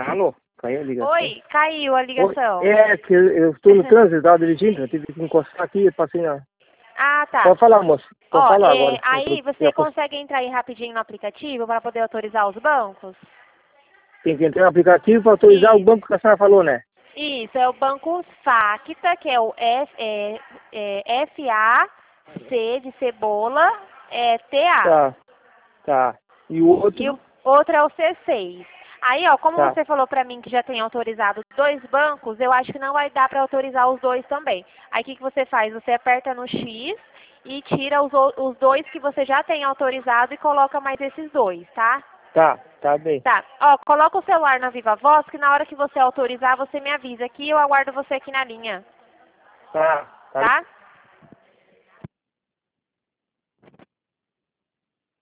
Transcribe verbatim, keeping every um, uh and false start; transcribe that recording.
Alô? Caiu a ligação. Oi, caiu a ligação. Oi, é que eu estou no trânsito, estava dirigindo, eu tive que encostar aqui e passei na... Ah, tá. Pode falar, moço. Pode Ó, falar é, agora. aí Eu tô- você consegue entrar aí rapidinho no aplicativo para poder autorizar os bancos? Tem que entrar no aplicativo para autorizar Isso. o banco que a senhora falou, né? Isso, é o Banco Facta, que é o F, é, é F A C de cebola, é T A. Tá, tá. E o outro? E o outro é o C seis. Aí, ó, como Tá. você falou pra mim que já tem autorizado dois bancos, eu acho que não vai dar pra autorizar os dois também. Aí, o que, que você faz? Você aperta no X e tira os, o- os dois que você já tem autorizado e coloca mais esses dois, tá? Tá, tá bem. Tá. Ó, coloca o celular na Viva Voz, que na hora que você autorizar, você me avisa aqui e eu aguardo você aqui na linha, Tá, tá. tá?